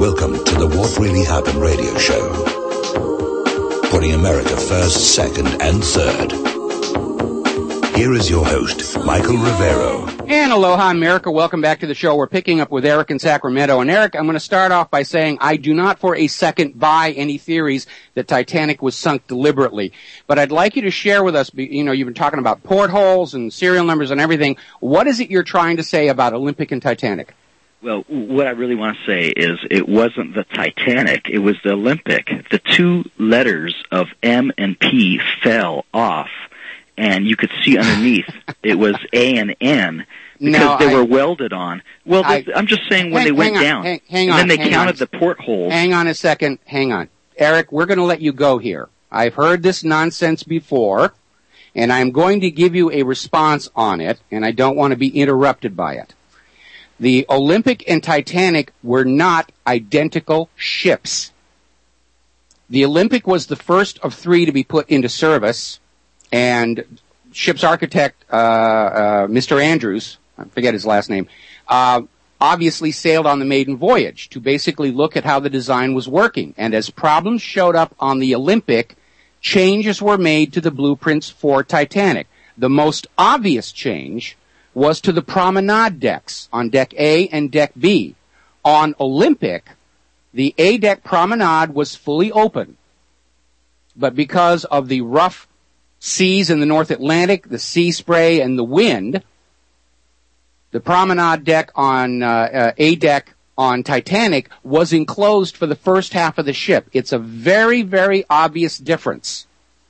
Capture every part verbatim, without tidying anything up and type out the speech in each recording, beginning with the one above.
Welcome to the What Really Happened radio show. Putting America first, second, and third. Here is your host, Michael Rivero. And aloha, America. Welcome back to the show. We're picking up with Eric in Sacramento. And Eric, I'm going to start off by saying I do not for a second buy any theories that Titanic was sunk deliberately. But I'd like you to share with us, you know, you've been talking about portholes and serial numbers and everything. What is it you're trying to say about Olympic and Titanic? Well, what I really want to say is it wasn't the Titanic, it was the Olympic. The two letters of M and P fell off, and you could see underneath it was A and N because no, they I, were welded on. Well, I, I'm just saying when hang, they went hang on, down, hang, hang and on, then they counted on. the portholes. Hang on a second, hang on. Eric, we're going to let you go here. I've heard this nonsense before, and I'm going to give you a response on it, and I don't want to be interrupted by it. The Olympic and Titanic were not identical ships. The Olympic was the first of three to be put into service, and ship's architect, uh, uh, Mister Andrews, I forget his last name, uh, obviously sailed on the maiden voyage to basically look at how the design was working. And as problems showed up on the Olympic, changes were made to the blueprints for Titanic. The most obvious change was to the promenade decks on Deck A and Deck B. On Olympic, the A-deck promenade was fully open. But because of the rough seas in the North Atlantic, the sea spray, and the wind, the promenade deck on uh, uh, A-deck on Titanic was enclosed for the first half of the ship. It's a very, very obvious difference.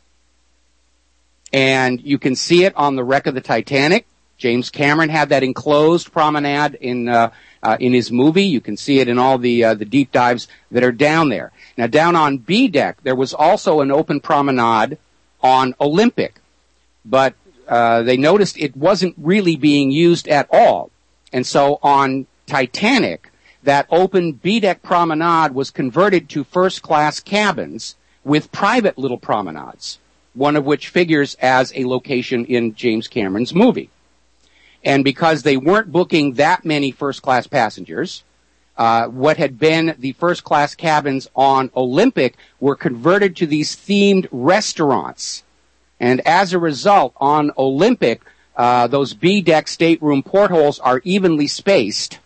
And you can see it on the wreck of the Titanic. James Cameron had that enclosed promenade in uh, uh, in his movie. You can see it in all the uh, the deep dives that are down there. Now, down on B deck, there was also an open promenade on Olympic, but uh, they noticed it wasn't really being used at all. And so on Titanic, that open B deck promenade was converted to first class cabins with private little promenades, one of which figures as a location in James Cameron's movie. And because they weren't booking that many first-class passengers, uh, what had been the first-class cabins on Olympic were converted to these themed restaurants. And as a result, on Olympic, uh, those B-deck stateroom portholes are evenly spaced.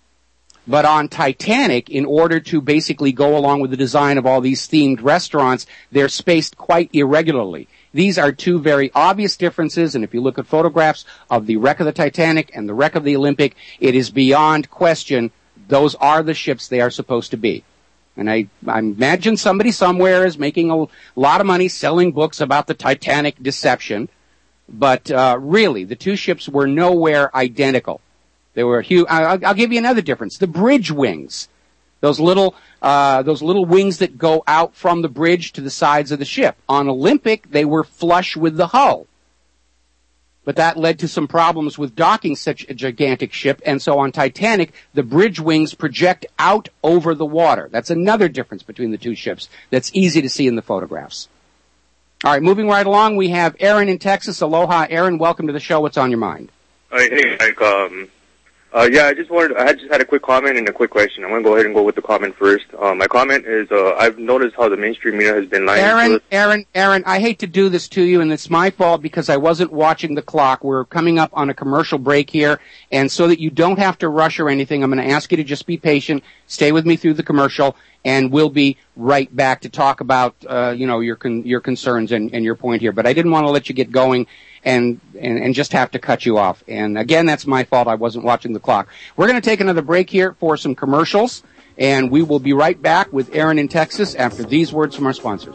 But on Titanic, in order to basically go along with the design of all these themed restaurants, they're spaced quite irregularly. These are two very obvious differences, and if you look at photographs of the wreck of the Titanic and the wreck of the Olympic, it is beyond question those are the ships they are supposed to be. And I, I imagine somebody somewhere is making a lot of money selling books about the Titanic deception, but uh, really, the two ships were nowhere identical. They were huge. I'll, I'll give you another difference. The bridge wings. Those little, uh, those little wings that go out from the bridge to the sides of the ship. On Olympic, they were flush with the hull. But that led to some problems with docking such a gigantic ship, and so on Titanic, the bridge wings project out over the water. That's another difference between the two ships that's easy to see in the photographs. All right, moving right along, we have Aaron in Texas. Aloha, Aaron. Welcome to the show. What's on your mind? Uh, hey, Mike. Um, Uh, yeah, I just wanted, I just had a quick comment and a quick question. I'm going to go ahead and go with the comment first. Uh, my comment is, uh, I've noticed how the mainstream media has been lying. Aaron, Aaron, Aaron, I hate to do this to you, and it's my fault because I wasn't watching the clock. We're coming up on a commercial break here, and so that you don't have to rush or anything, I'm going to ask you to just be patient, stay with me through the commercial, and we'll be right back to talk about, uh, you know, your con- your concerns and, and your point here. But I didn't want to let you get going and, and, and just have to cut you off. And again, that's my fault. I wasn't watching the clock. We're going to take another break here for some commercials, and we will be right back with Aaron in Texas after these words from our sponsors.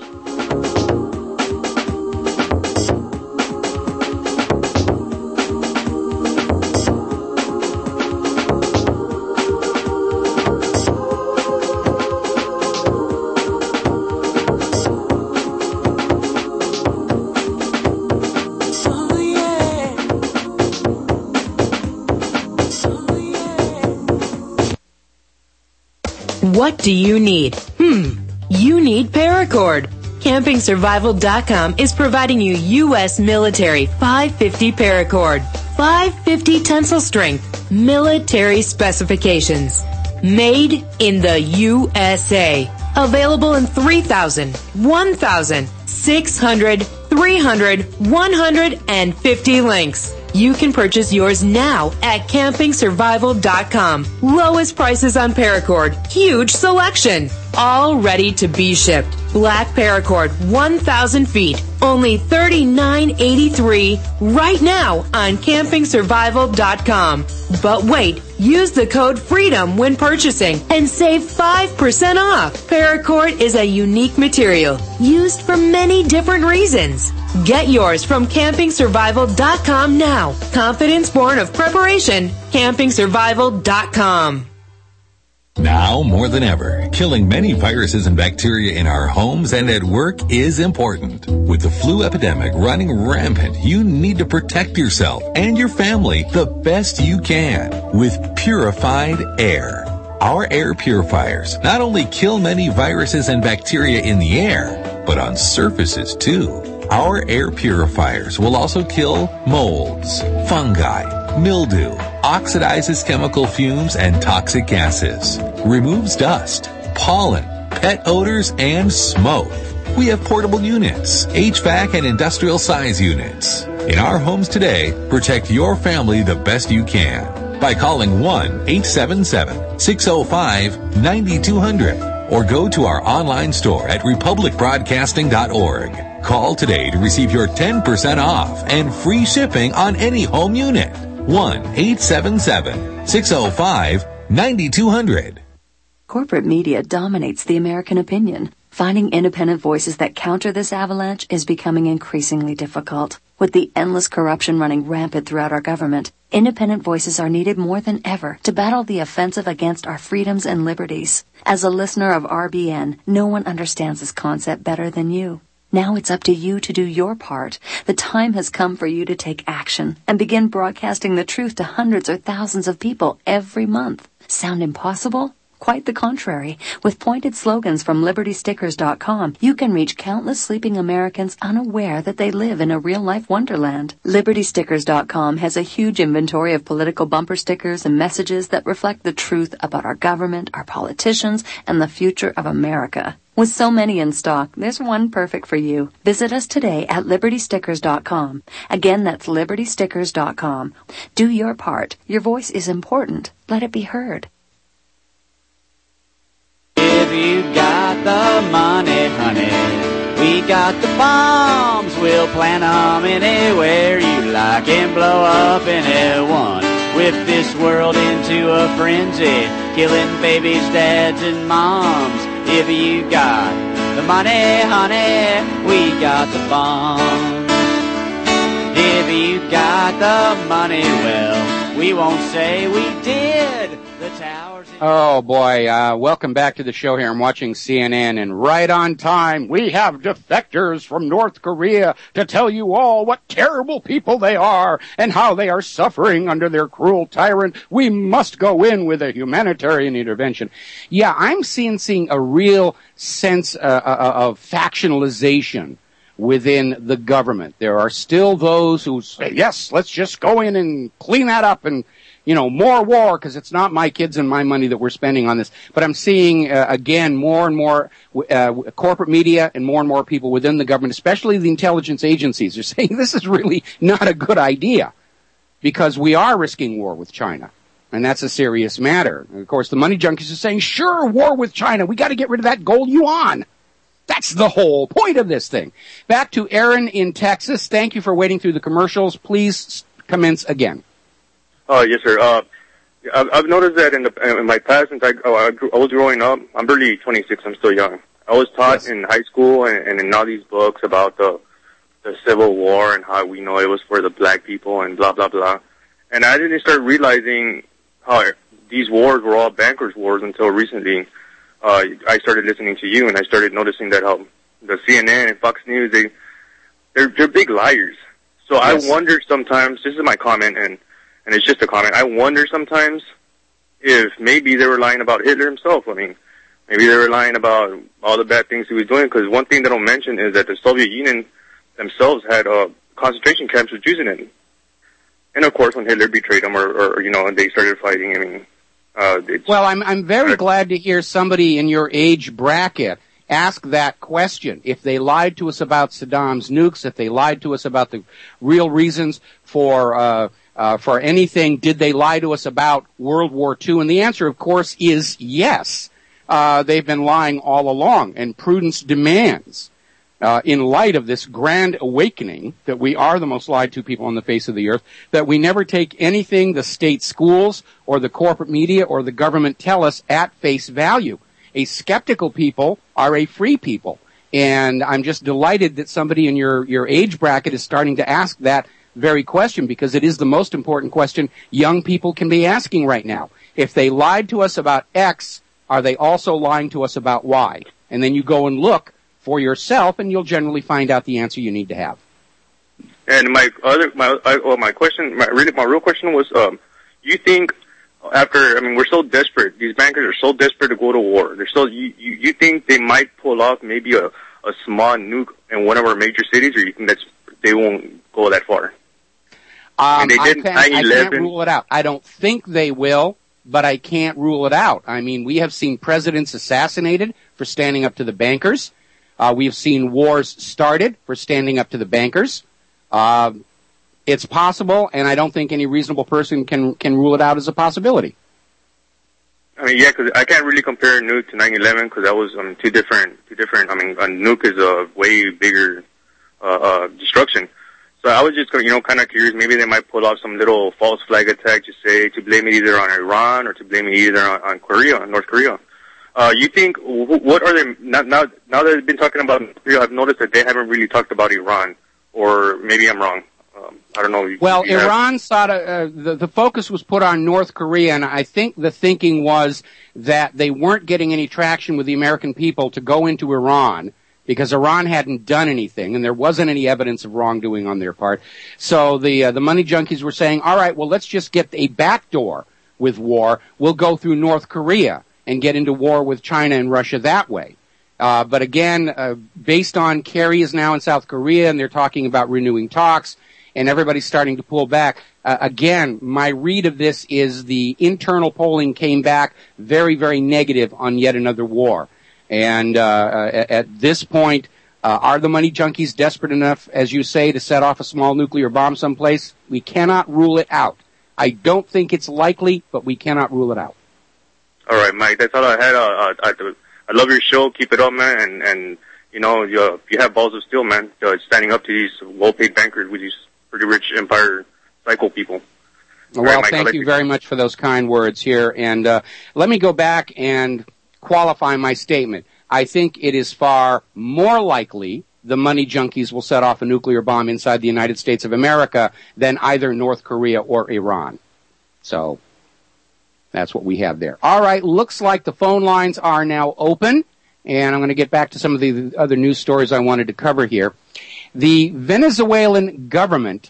What do you need? Hmm, you need Paracord. Camping Survival dot com is providing you U S military five fifty Paracord. five fifty tensile strength, military specifications. Made in the U S A. Available in three thousand, one thousand, six hundred, three hundred, one hundred, and fifty links. You can purchase yours now at camping survival dot com. Lowest prices on paracord. Huge selection. All ready to be shipped. Black paracord, one thousand feet. Only thirty-nine eighty-three right now on camping survival dot com. But wait, use the code FREEDOM when purchasing and save five percent off. Paracord is a unique material used for many different reasons. Get yours from camping survival dot com now. Confidence born of preparation. camping survival dot com. Now more than ever, killing many viruses and bacteria in our homes and at work is important. With the flu epidemic running rampant, you need to protect yourself and your family the best you can with purified air. Our air purifiers not only kill many viruses and bacteria in the air, but on surfaces too. Our air purifiers will also kill molds, fungi, mildew, oxidizes chemical fumes and toxic gases, removes dust, pollen, pet odors, and smoke. We have portable units, H V A C and industrial size units. In our homes today, protect your family the best you can by calling one eight seven seven, six zero five, nine two zero zero or go to our online store at republic broadcasting dot org. Call today to receive your ten percent off and free shipping on any home unit. one eight seven seven, six zero five, nine two zero zero. Corporate media dominates the American opinion. Finding independent voices that counter this avalanche is becoming increasingly difficult. With the endless corruption running rampant throughout our government, independent voices are needed more than ever to battle the offensive against our freedoms and liberties. As a listener of R B N, no one understands this concept better than you. Now it's up to you to do your part. The time has come for you to take action and begin broadcasting the truth to hundreds or thousands of people every month. Sound impossible? Quite the contrary. With pointed slogans from liberty stickers dot com, you can reach countless sleeping Americans unaware that they live in a real-life wonderland. liberty stickers dot com has a huge inventory of political bumper stickers and messages that reflect the truth about our government, our politicians, and the future of America. With so many in stock, there's one perfect for you. Visit us today at liberty stickers dot com. Again, that's liberty stickers dot com. Do your part. Your voice is important. Let it be heard. If you got the money, honey, we got the bombs. We'll plant 'em anywhere you like and blow up anyone. Whip this world into a frenzy, killing babies, dads, and moms. If you got the money, honey, we got the bombs. If you got the money, well, we won't say we did. The towers. Oh boy, uh, welcome back to the show here. I'm watching C N N, and right on time, we have defectors from North Korea to tell you all what terrible people they are and how they are suffering under their cruel tyrant. We must go in with a humanitarian intervention. Yeah, I'm seeing, seeing a real sense uh, of factionalization within the government. There are still those who say, yes, let's just go in and clean that up and, you know, more war, because it's not my kids and my money that we're spending on this. But I'm seeing, uh, again, more and more uh, corporate media and more and more people within the government, especially the intelligence agencies, are saying this is really not a good idea because we are risking war with China. And that's a serious matter. And of course, the money junkies are saying, sure, war with China. We got to get rid of that gold yuan. That's the whole point of this thing. Back to Aaron in Texas. Thank you for waiting through the commercials. Please commence again. Oh, yes, sir. Uh, I've, I've noticed that in the in my past, since I, oh, I, grew, I was growing up, I'm barely twenty-six, I'm still young. I was taught yes. in high school and, and in all these books about the the Civil War and how we know it was for the black people and blah, blah, blah. And I didn't start realizing how these wars were all bankers' wars until recently. Uh, I started listening to you, and I started noticing that how the C N N and Fox News, they, they're, they're big liars. So yes. I wonder sometimes, this is my comment, and And it's just a comment. I wonder sometimes if maybe they were lying about Hitler himself. I mean, maybe they were lying about all the bad things he was doing. Because one thing they don't mention is that the Soviet Union themselves had uh, concentration camps with Jews in it. And of course, when Hitler betrayed them, or, or you know, they started fighting. I mean, Uh, it's, well, I'm I'm very uh, glad to hear somebody in your age bracket ask that question. If they lied to us about Saddam's nukes, if they lied to us about the real reasons for uh, uh, for anything, did they lie to us about World War Two? And the answer, of course, is yes. Uh, they've been lying all along, and prudence demands, uh, in light of this grand awakening that we are the most lied to people on the face of the earth, that we never take anything the state schools or the corporate media or the government tell us at face value. A skeptical people are a free people. And I'm just delighted that somebody in your, your age bracket is starting to ask that very question, because it is the most important question young people can be asking right now. If they lied to us about X, are they also lying to us about Y? And then you go and look for yourself, and you'll generally find out the answer you need to have. And my other, my, I, well, my question, my really, my real question was, um, you think after, I mean, we're so desperate. These bankers are so desperate to go to war. They're so. You, you, you think they might pull off maybe a, a small nuke in one of our major cities, or you think that's they won't go that far? Um, they did I, can't, I can't rule it out. I don't think they will, but I can't rule it out. I mean, we have seen presidents assassinated for standing up to the bankers. Uh, we have seen wars started for standing up to the bankers. Uh, it's possible, and I don't think any reasonable person can can rule it out as a possibility. I mean, yeah, because I can't really compare nuke to nine eleven because that was I mean, two different, two different. I mean, a nuke is a way bigger uh, uh, destruction. So I was just, you know, kind of curious. Maybe they might pull off some little false flag attack to say to blame it either on Iran or to blame it either on, on Korea, North Korea. Uh, you think what are they now? Now, now that they've been talking about Korea, I've noticed that they haven't really talked about Iran, or maybe I'm wrong. Um, I don't know. Well, Iran saw uh, the the focus was put on North Korea, and I think the thinking was that they weren't getting any traction with the American people to go into Iran because Iran hadn't done anything, and there wasn't any evidence of wrongdoing on their part. So the uh, the money junkies were saying, "All right, well, let's just get a backdoor with war. We'll go through North Korea and get into war with China and Russia that way." Uh, but again, uh, based on Kerry is now in South Korea, and they're talking about renewing talks, and everybody's starting to pull back. Uh, again, my read of this is the internal polling came back very, very negative on yet another war. And uh, at, at this point, uh, are the money junkies desperate enough, as you say, to set off a small nuclear bomb someplace? We cannot rule it out. I don't think it's likely, but we cannot rule it out. All right, Mike, that's all I had. Uh, I, I love your show. Keep it up, man. And, and you know, you, you have balls of steel, man, uh, standing up to these well-paid bankers with these pretty rich empire cycle people. Well, right, Mike, thank you very much for those kind words here. And uh, let me go back and qualify my statement. I think it is far more likely the money junkies will set off a nuclear bomb inside the United States of America than either North Korea or Iran. So that's what we have there. All right, looks like the phone lines are now open, and I'm going to get back to some of the other news stories I wanted to cover here. The Venezuelan government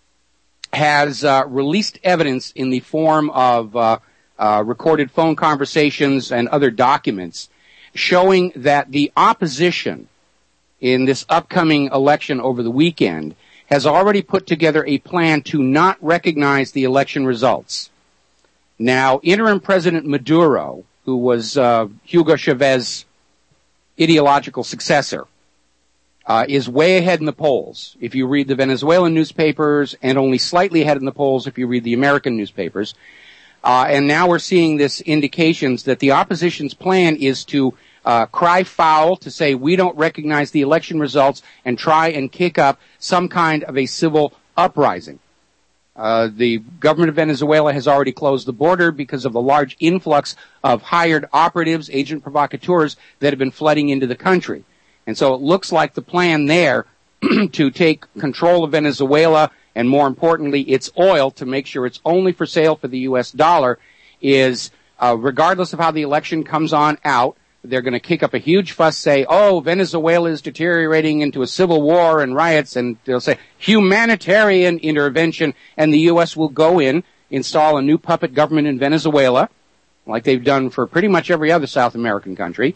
has uh, released evidence in the form of uh, uh, recorded phone conversations and other documents showing that the opposition in this upcoming election over the weekend has already put together a plan to not recognize the election results. Now, interim President Maduro, who was uh, Hugo Chávez's ideological successor, uh, is way ahead in the polls if you read the Venezuelan newspapers, and only slightly ahead in the polls if you read the American newspapers. Uh, and now we're seeing this indications that the opposition's plan is to uh, cry foul, to say we don't recognize the election results, and try and kick up some kind of a civil uprising. Uh, the government of Venezuela has already closed the border because of the large influx of hired operatives, agent provocateurs that have been flooding into the country. And so it looks like the plan there to take control of Venezuela and, more importantly, its oil to make sure it's only for sale for the U S dollar is, uh, regardless of how the election comes on out, they're going to kick up a huge fuss, say, oh, Venezuela is deteriorating into a civil war and riots, and they'll say humanitarian intervention, and the U S will go in, install a new puppet government in Venezuela, like they've done for pretty much every other South American country.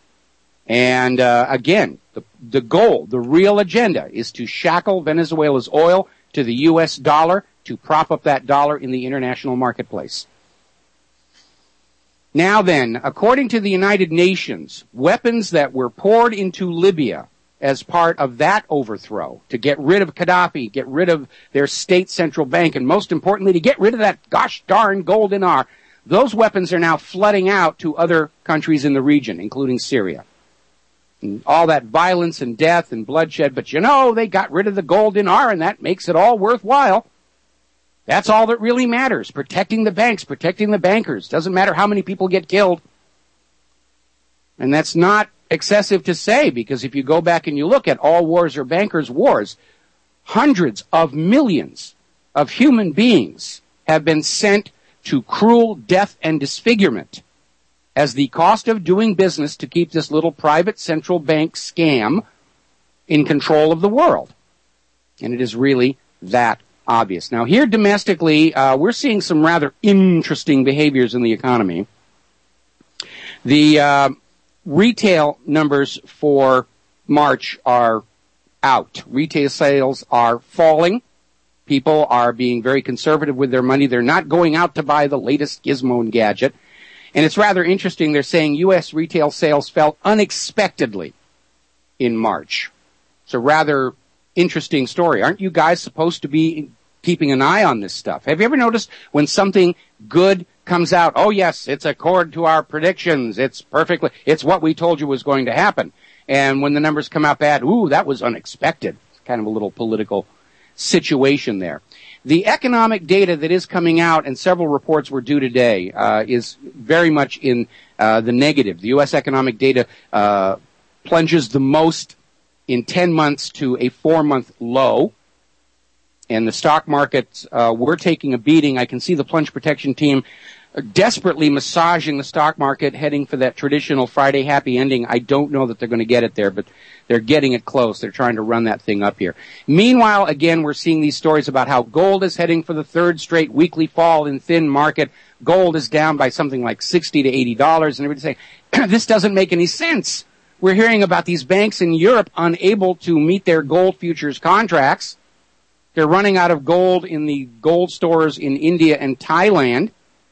And uh, again, the, the goal, the real agenda is to shackle Venezuela's oil to the U S dollar to prop up that dollar in the international marketplace. Now then, according to the United Nations, weapons that were poured into Libya as part of that overthrow to get rid of Gaddafi, get rid of their state central bank, and most importantly, to get rid of that gosh darn gold dinar, those weapons are now flooding out to other countries in the region, including Syria. And all that violence and death and bloodshed, but you know, they got rid of the gold dinar, and that makes it all worthwhile. That's all that really matters. Protecting the banks, protecting the bankers. Doesn't matter how many people get killed. And that's not excessive to say, because if you go back and you look at all wars are bankers' wars, hundreds of millions of human beings have been sent to cruel death and disfigurement as the cost of doing business to keep this little private central bank scam in control of the world. And it is really that obvious. Now, here domestically, uh, we're seeing some rather interesting behaviors in the economy. The uh, retail numbers for March are out. Retail sales are falling. People are being very conservative with their money. They're not going out to buy the latest gizmo and gadget. And it's rather interesting. They're saying U S retail sales fell unexpectedly in March. It's a rather interesting story. Aren't you guys supposed to be keeping an eye on this stuff? Have you ever noticed when something good comes out, oh yes, it's according to our predictions, it's perfectly, it's what we told you was going to happen. And when the numbers come out bad, ooh, that was unexpected. Kind of a little political situation there. The economic data that is coming out, and several reports were due today, uh, is very much in uh, the negative. The U S economic data uh, plunges the most in ten months to a four-month low. And the stock markets, uh, we're taking a beating. I can see the plunge protection team desperately massaging the stock market, heading for that traditional Friday happy ending. I don't know that they're going to get it there, but they're getting it close. They're trying to run that thing up here. Meanwhile, again, we're seeing these stories about how gold is heading for the third straight weekly fall in thin market. Gold is down by something like sixty to eighty dollars, and everybody's saying, this doesn't make any sense. We're hearing about these banks in Europe unable to meet their gold futures contracts. They're running out of gold in the gold stores in India and Thailand.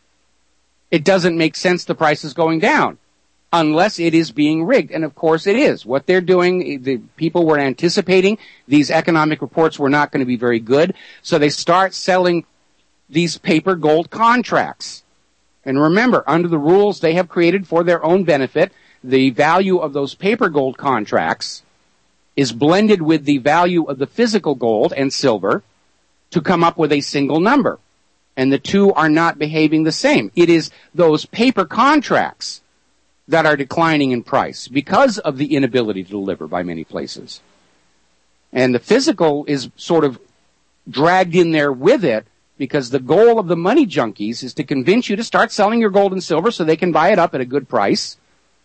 It doesn't make sense the price is going down unless it is being rigged. And of course it is. What they're doing, the people were anticipating these economic reports were not going to be very good. So they start selling these paper gold contracts. And remember, under the rules they have created for their own benefit, the value of those paper gold contracts is blended with the value of the physical gold and silver to come up with a single number. And the two are not behaving the same. It is those paper contracts that are declining in price because of the inability to deliver by many places. And the physical is sort of dragged in there with it because the goal of the money junkies is to convince you to start selling your gold and silver so they can buy it up at a good price.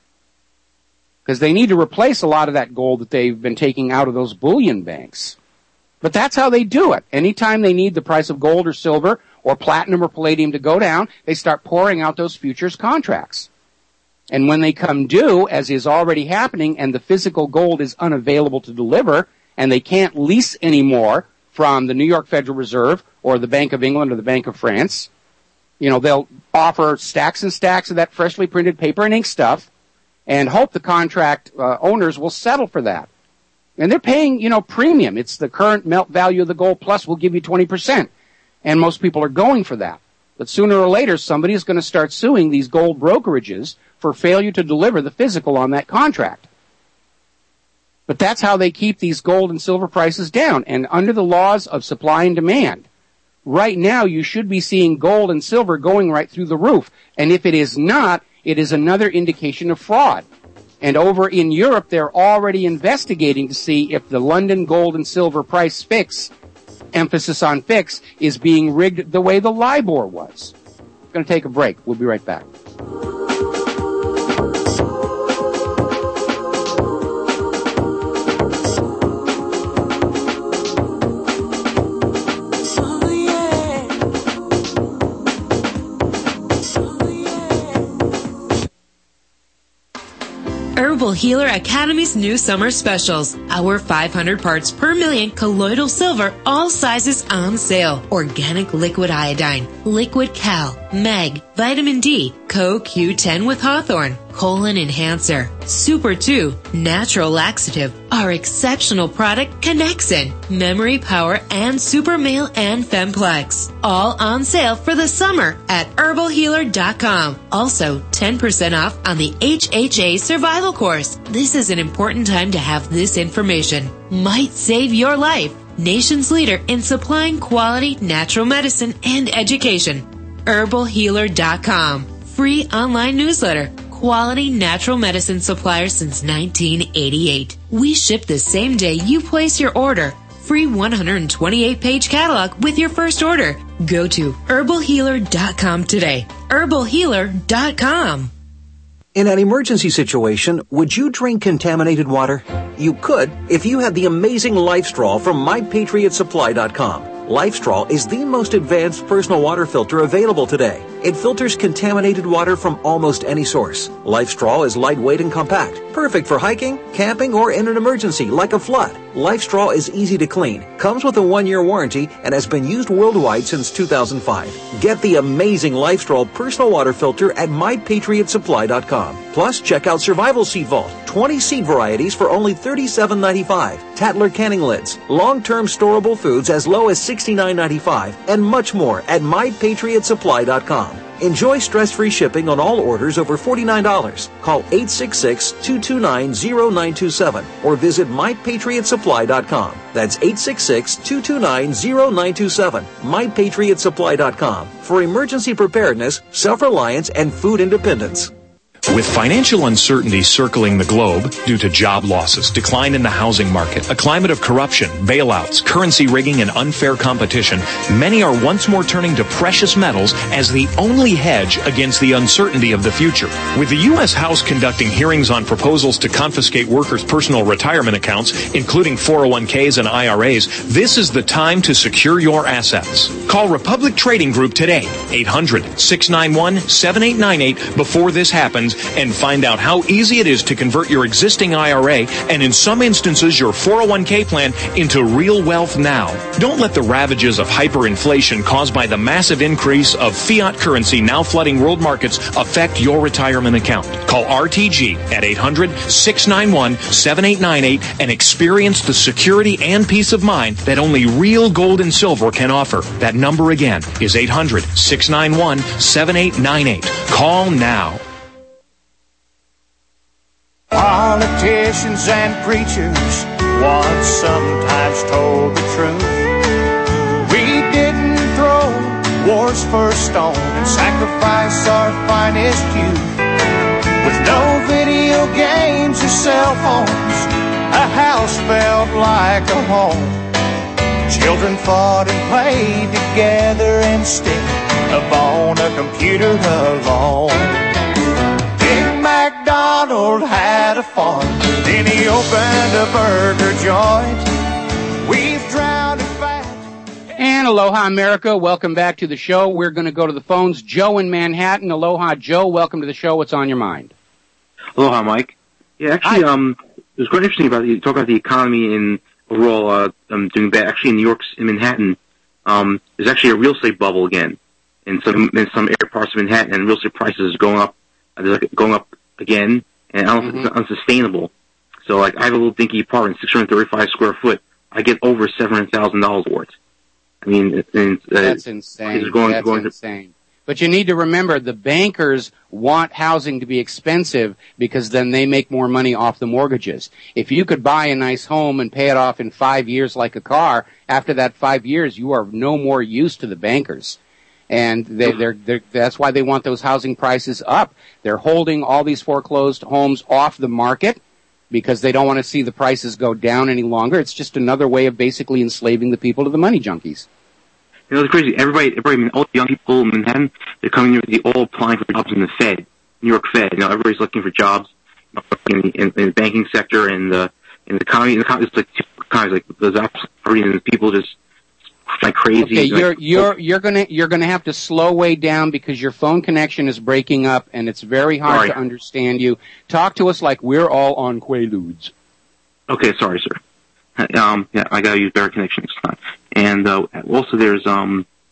Because they need to replace a lot of that gold that they've been taking out of those bullion banks. But that's how they do it. Anytime they need the price of gold or silver or platinum or palladium to go down, they start pouring out those futures contracts. And when they come due, as is already happening, and the physical gold is unavailable to deliver, and they can't lease anymore from the New York Federal Reserve or the Bank of England or the Bank of France, you know, they'll offer stacks and stacks of that freshly printed paper and ink stuff and hope the contract uh, owners will settle for that. And they're paying, you know, premium. It's the current melt value of the gold plus will give you twenty percent. And most people are going for that. But sooner or later, somebody is going to start suing these gold brokerages for failure to deliver the physical on that contract. But that's how they keep these gold and silver prices down. And under the laws of supply and demand, right now you should be seeing gold and silver going right through the roof. And if it is not, it is another indication of fraud. And over in Europe, they're already investigating to see if the London gold and silver price fix, emphasis on fix, is being rigged the way the LIBOR was. I'm going to take a break. We'll be right back. Herbal Healer Academy's new summer specials. Our five hundred parts per million colloidal silver, all sizes on sale. Organic liquid iodine, liquid cal, Mag, Vitamin D, Co Q ten with Hawthorne, Colon Enhancer, Super two, Natural Laxative, our exceptional product Connexin, Memory Power, and Super Male and Femplex. All on sale for the summer at herbal healer dot com. Also, ten percent off on the H H A Survival Course. This is an important time to have this information. Might save your life. Nation's leader in supplying quality natural medicine and education. herbal healer dot com. Free online newsletter. Quality natural medicine supplier since nineteen eighty-eight. We ship the same day you place your order. Free one hundred twenty-eight page catalog with your first order. Go to herbal healer dot com today. herbal healer dot com. In an emergency situation, would you drink contaminated water? You could if you had the amazing LifeStraw from my patriot supply dot com. LifeStraw is the most advanced personal water filter available today. It filters contaminated water from almost any source. LifeStraw is lightweight and compact, perfect for hiking, camping, or in an emergency like a flood. LifeStraw is easy to clean, comes with a one-year warranty, and has been used worldwide since two thousand five. Get the amazing LifeStraw personal water filter at my patriot supply dot com. Plus, check out Survival Seed Vault, twenty seed varieties for only thirty-seven ninety-five. Tattler canning lids, long-term storable foods as low as sixty-nine ninety-five, and much more at my patriot supply dot com. Enjoy stress-free shipping on all orders over forty-nine dollars. Call eight six six, two two nine, zero nine two seven or visit my patriot supply dot com. That's eight six six, two two nine, zero nine two seven. my patriot supply dot com for emergency preparedness, self-reliance, and food independence. With financial uncertainty circling the globe due to job losses, decline in the housing market, a climate of corruption, bailouts, currency rigging, and unfair competition, many are once more turning to precious metals as the only hedge against the uncertainty of the future. With the U S House conducting hearings on proposals to confiscate workers' personal retirement accounts, including four oh one k's and I R A's, this is the time to secure your assets. Call Republic Trading Group today, eight hundred, six nine one, seven eight nine eight, before this happens, and find out how easy it is to convert your existing I R A and in some instances your four oh one k plan into real wealth now. Don't let the ravages of hyperinflation caused by the massive increase of fiat currency now flooding world markets affect your retirement account. Call R T G at eight hundred, six nine one, seven eight nine eight and experience the security and peace of mind that only real gold and silver can offer. That number again is eight hundred, six nine one, seven eight nine eight. Call now. Politicians and preachers once sometimes told the truth. We didn't throw war's first stone and sacrifice our finest youth. With no video games or cell phones, a house felt like a home. Children fought and played together instead of on a computer alone. MacDonald had a farm, then he opened a burger joint. We've drowned in fat. And aloha, America. Welcome back to the show. We're going to go to the phones. Joe in Manhattan. Aloha, Joe. Welcome to the show. What's on your mind? Aloha, Mike. Yeah, actually, Hi. um, it was quite interesting about you talk about the economy in overall uh, um, doing bad. Actually, in New York, in Manhattan, um, there's actually a real estate bubble again in some in some area parts of Manhattan, and real estate prices are going up. Uh, they're going up again, and I don't mm-hmm. it's unsustainable. So, like, I have a little dinky apartment, six hundred thirty-five square foot. I get over seven hundred thousand dollars worth. I mean, it, it's, uh, that's insane. Going, that's going insane. To... But you need to remember, the bankers want housing to be expensive because then they make more money off the mortgages. If you could buy a nice home and pay it off in five years like a car, after that five years, you are no more use to the bankers. And they, they're, they're, that's why they want those housing prices up. They're holding all these foreclosed homes off the market because they don't want to see the prices go down any longer. It's just another way of basically enslaving the people to the money junkies. You know, it's crazy. Everybody, everybody, I mean, all the young people in Manhattan, they're coming here, they're all applying for jobs in the Fed, New York Fed. You know, everybody's looking for jobs in the, in, in the banking sector and the, in the economy. In the economy, it's like two kinds, like there's absolutely, and people just like crazy. Okay, you're, like, you're, you're gonna, you're gonna have to slow way down because your phone connection is breaking up and it's very hard sorry. to understand you. Talk to us like we're all on Quaaludes. Okay, sorry, sir. Um, yeah, I gotta use better connection next time. And, uh, also there's, um,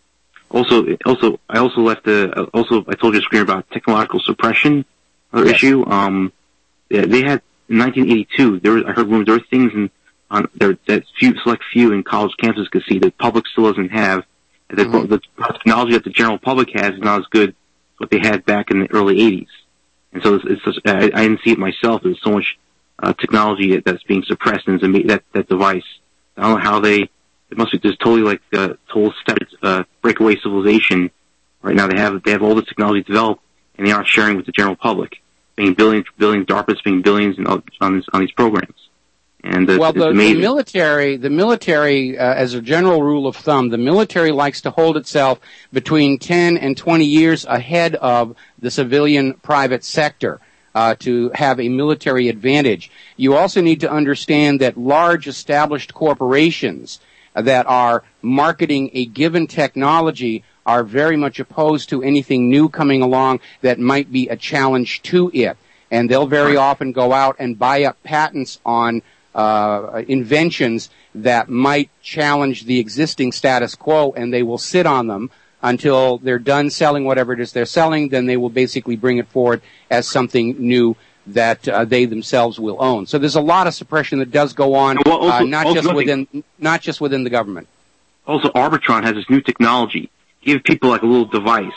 Also, also, I also left the. Also, I told you a screen about technological suppression. Another Yes. issue. Um, they, they had in nineteen eighty-two. There, was, I heard rumors there were things in on there that few select few in college campuses could see that the public still doesn't have. The, Mm-hmm. the technology that the general public has is not as good as what they had back in the early eighties. And so it's, it's just, I, I didn't see it myself. There's so much uh, technology that's being suppressed in that that device. I don't know how they. It must be just totally like uh, total separate uh, breakaway civilization. Right now they have they have all this technology developed and they aren't sharing with the general public. Paying billions, billions, DARPA's paying billions on on, this, on these programs. And uh, well, it's the, amazing. the military, the military, uh, as a general rule of thumb, the military likes to hold itself between ten and twenty years ahead of the civilian private sector uh, to have a military advantage. You also need to understand that large established corporations that are marketing a given technology are very much opposed to anything new coming along that might be a challenge to it. And they'll very often go out and buy up patents on uh, inventions that might challenge the existing status quo, and they will sit on them until they're done selling whatever it is they're selling. Then they will basically bring it forward as something new that uh, they themselves will own. So there's a lot of suppression that does go on, Well, also- uh, not also just nothing- within not just within the government. Also, Arbitron has this new technology. Give people like a little device,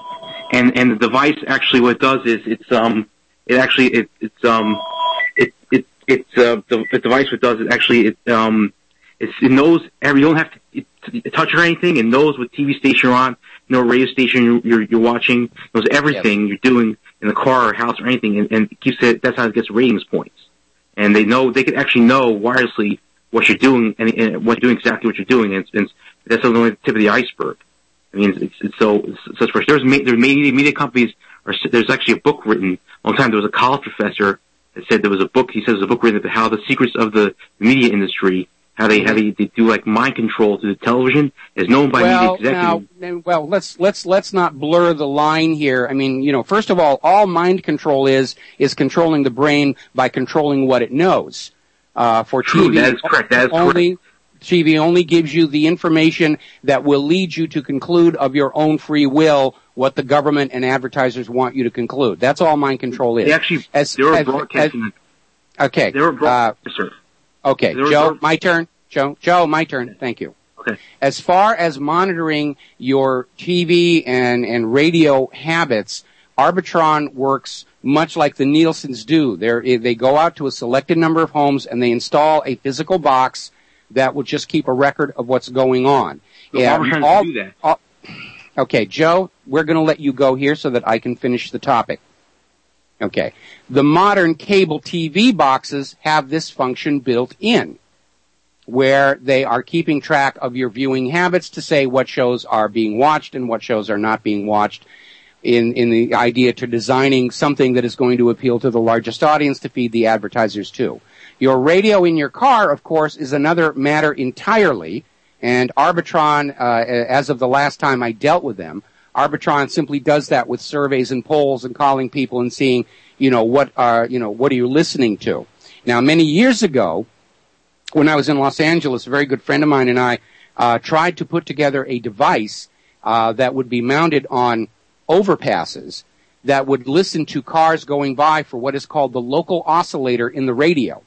and and the device actually what it does is it's um it actually it it's um it it it's uh the, the device what it does is actually it um it's, it knows every you don't have to it, it touch or anything. It knows what T V station you're on, no radio station you're you're, you're watching. It knows everything you're doing in the car or house or anything, and, and keeps it. That's how it gets ratings points. And they know they can actually know wirelessly what you're doing and, and what you're doing exactly what you're doing. And, it's, and that's only the tip of the iceberg. I mean, it's, it's so it's such for there's ma- there's media, media companies. Are, there's actually a book written. One time there was a college professor that said there was a book. He says there's a book written about how the secrets of the media industry, how they how they, they do like mind control through the television, is known by well, media executives. now, well, let's let's let's not blur the line here. I mean, you know, first of all, all mind control is is controlling the brain by controlling what it knows. Uh, for True, T V, that is correct. That is only, correct. T V only gives you the information that will lead you to conclude of your own free will what the government and advertisers want you to conclude. That's all mind control is. They actually as, they were as, broadcasting. as, okay. They were uh, broadcasting. okay, They were Joe, broad- my turn. Joe, Joe, my turn. Thank you. Okay. As far as monitoring your T V and, and radio habits, Arbitron works much like the Nielsen's do. They're, they go out to a selected number of homes and they install a physical box that will just keep a record of what's going on. So Yeah, Arbitron all- do that. all- okay, Joe, we're going to let you go here so that I can finish the topic. Okay. The modern cable T V boxes have this function built in, where they are keeping track of your viewing habits to say what shows are being watched and what shows are not being watched, in, in the idea to designing something that is going to appeal to the largest audience to feed the advertisers to. Your radio in your car, of course, is another matter entirely, and Arbitron, uh, as of the last time I dealt with them, Arbitron simply does that with surveys and polls and calling people and seeing, you know, what are, you know, what are you listening to? Now, many years ago, when I was in Los Angeles, a very good friend of mine and I uh, tried to put together a device uh, that would be mounted on overpasses that would listen to cars going by for what is called the local oscillator in the radio.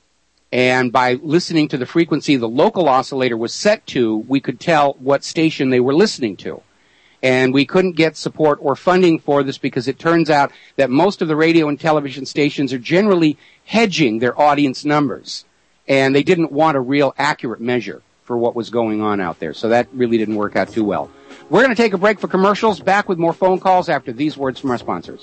And by listening to the frequency the local oscillator was set to, we could tell what station they were listening to. And we couldn't get support or funding for this because it turns out that most of the radio and television stations are generally hedging their audience numbers. And they didn't want a real accurate measure for what was going on out there. So that really didn't work out too well. We're going to take a break for commercials. Back with more phone calls after these words from our sponsors.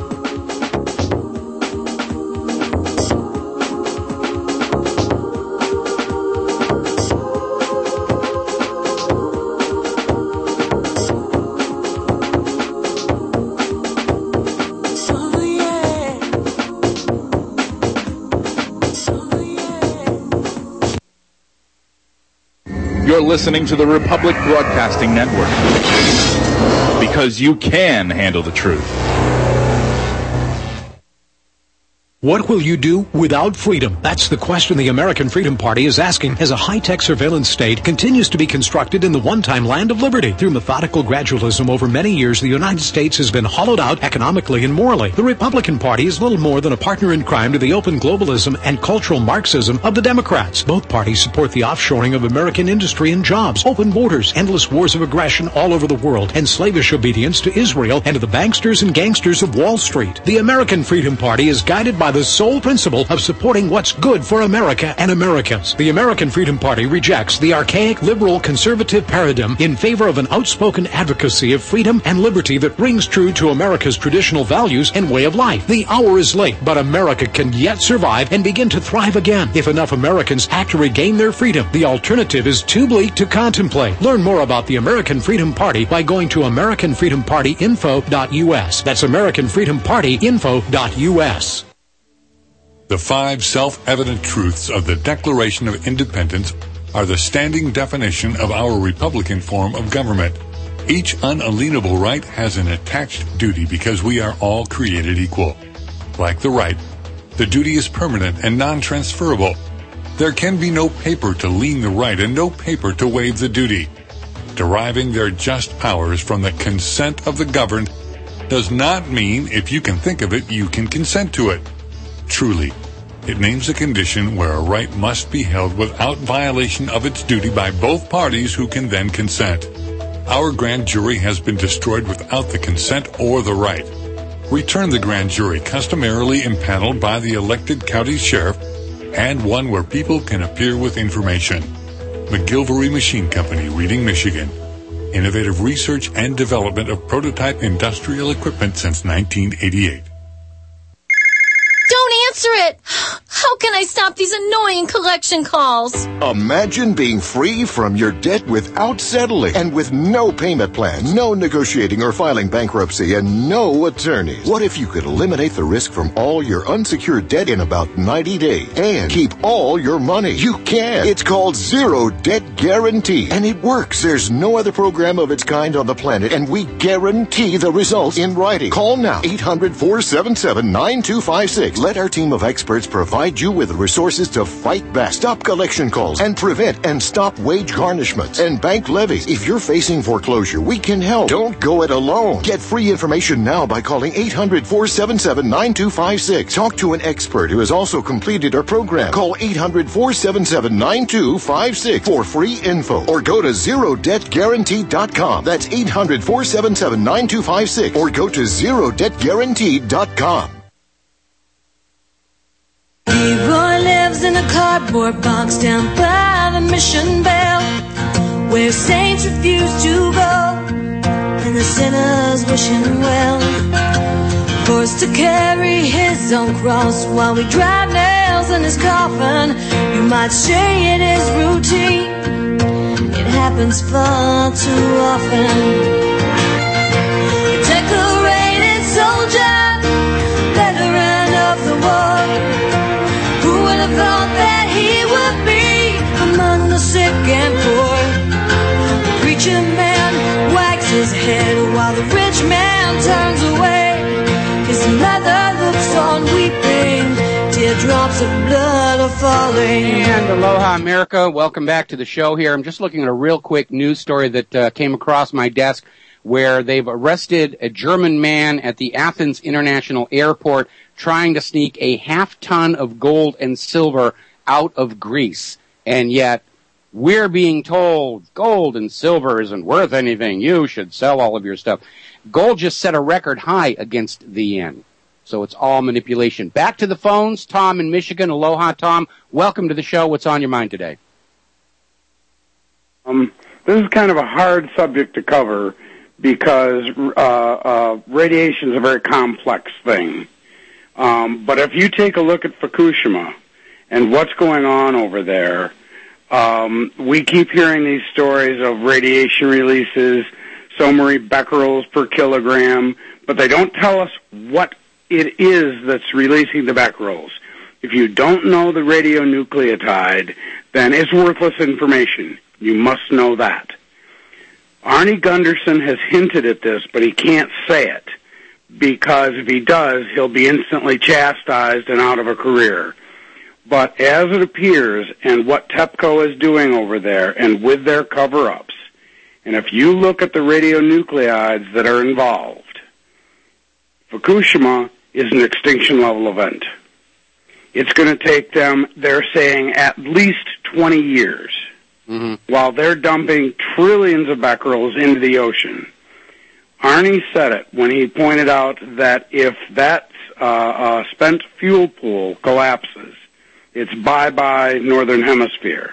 You're listening to the Republic Broadcasting Network. Because you can handle the truth. What will you do without freedom? That's the question the American Freedom Party is asking as a high-tech surveillance state continues to be constructed in the one-time land of liberty. Through methodical gradualism over many years, the United States has been hollowed out economically and morally. The Republican Party is little more than a partner in crime to the open globalism and cultural Marxism of the Democrats. Both parties support the offshoring of American industry and jobs, open borders, endless wars of aggression all over the world, and slavish obedience to Israel and to the banksters and gangsters of Wall Street. The American Freedom Party is guided by the sole principle of supporting what's good for America and Americans. The American Freedom Party rejects the archaic liberal conservative paradigm in favor of an outspoken advocacy of freedom and liberty that rings true to America's traditional values and way of life. The hour is late, but America can yet survive and begin to thrive again if enough Americans act to regain their freedom. The alternative is too bleak to contemplate. Learn more about the American Freedom Party by going to American Freedom Party info dot U S. That's American Freedom Party info dot U S. The five self-evident truths of the Declaration of Independence are the standing definition of our Republican form of government. Each unalienable right has an attached duty because we are all created equal. Like the right, the duty is permanent and non-transferable. There can be no paper to lien the right and no paper to waive the duty. Deriving their just powers from the consent of the governed does not mean if you can think of it, you can consent to it. Truly, it names a condition where a right must be held without violation of its duty by both parties who can then consent. Our grand jury has been destroyed without the consent or the right. Return the grand jury customarily impaneled by the elected county sheriff and one where people can appear with information. McGilvery Machine Company, Reading, Michigan. Innovative research and development of prototype industrial equipment since nineteen eighty-eight. Don't answer it! How can I stop these annoying collection calls? Imagine being free from your debt without settling and with no payment plan, no negotiating or filing bankruptcy, and no attorneys. What if you could eliminate the risk from all your unsecured debt in about ninety days and keep all your money? You can. It's called Zero Debt Guarantee, and it works. There's no other program of its kind on the planet, and we guarantee the results in writing. Call now, eight hundred, four seven seven, nine two five six. Let our team of experts provide you with the resources to fight back, stop collection calls, and prevent and stop wage garnishments and bank levies. If you're facing foreclosure, we can help. Don't go it alone. Get free information now by calling eight hundred, four seven seven, nine two five six. Talk to an expert who has also completed our program. Call eight hundred, four seven seven, nine two five six for free info or go to zero debt guarantee dot com. That's eight hundred, four seven seven, nine two five six or go to zero debt guarantee dot com. Leroy lives in a cardboard box down by the Mission Bell, where saints refuse to go and the sinners wishing well. Forced to carry his own cross while we drive nails in his coffin. You might say it is routine, it happens far too often. A decorated soldier, veteran of the war, thought that he would be among the sick and poor. The preacher man wags his head while the rich man turns away. His mother looks on weeping, teardrops of blood are falling. And aloha, America. Welcome back to the show here. I'm just looking at a real quick news story that uh, came across my desk where they've arrested a German man at the Athens International Airport trying to sneak a half ton of gold and silver out of Greece. And yet, we're being told gold and silver isn't worth anything. You should sell all of your stuff. Gold just set a record high against the yen. So it's all manipulation. Back to the phones. Tom in Michigan. Aloha, Tom. Welcome to the show. What's on your mind today? Um, this is kind of a hard subject to cover because uh, uh, radiation is a very complex thing. Um, but if you take a look at Fukushima and what's going on over there, um, we keep hearing these stories of radiation releases, so many becquerels per kilogram, but they don't tell us what it is that's releasing the becquerels. If you don't know the radionucleotide, then it's worthless information. You must know that. Arnie Gunderson has hinted at this, but he can't say it. because if he does, he'll be instantly chastised and out of a career. But as it appears, and what TEPCO is doing over there, and with their cover-ups, and if you look at the radionuclides that are involved, Fukushima is an extinction-level event. It's going to take them, they're saying, at least twenty years, mm-hmm. while they're dumping trillions of becquerels into the ocean. Arnie said it when he pointed out that if that uh, uh, spent fuel pool collapses, it's bye-bye Northern Hemisphere.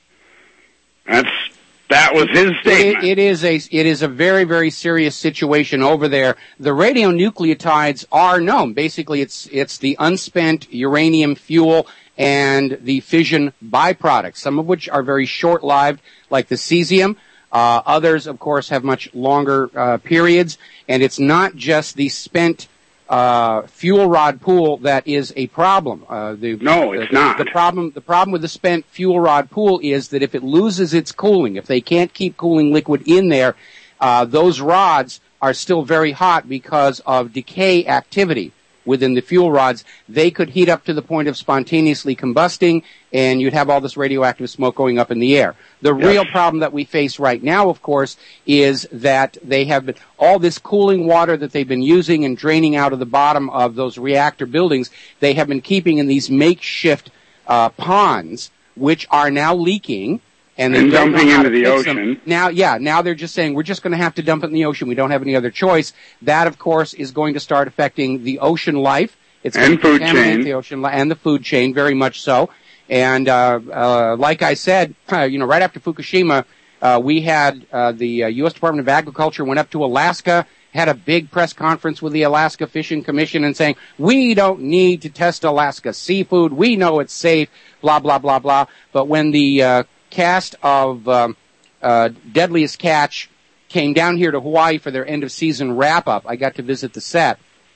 That's that was his statement. It, it is a it is a very very serious situation over there. The radionucleotides are known. Basically, it's it's the unspent uranium fuel and the fission byproducts. Some of which are very short-lived, like the cesium. Uh, others, of course, have much longer uh, periods. And it's not just the spent uh, fuel rod pool that is a problem. Uh, the, no, it's the, not. The problem, the problem with the spent fuel rod pool is that if it loses its cooling, if they can't keep cooling liquid in there, uh, those rods are still very hot because of decay activity within the fuel rods. They could heat up to the point of spontaneously combusting, and you'd have all this radioactive smoke going up in the air. The yes. real problem that we face right now, of course, is that they have been, all this cooling water that they've been using and draining out of the bottom of those reactor buildings, they have been keeping in these makeshift uh, ponds, which are now leaking. And, and dumping into the ocean. Them. Now, yeah, now they're just saying, we're just going to have to dump it in the ocean. We don't have any other choice. That, of course, is going to start affecting the ocean life. It's going and to food contaminate chain. the ocean and the food chain, very much so. And uh, uh, like I said, uh, you know, right after Fukushima, uh, we had uh, the uh, U S Department of Agriculture went up to Alaska, had a big press conference with the Alaska Fishing Commission and saying, we don't need to test Alaska seafood. We know it's safe, blah, blah, blah, blah. But when the uh, cast of um, uh, Deadliest Catch came down here to Hawaii for their end-of-season wrap-up, I got to visit the set.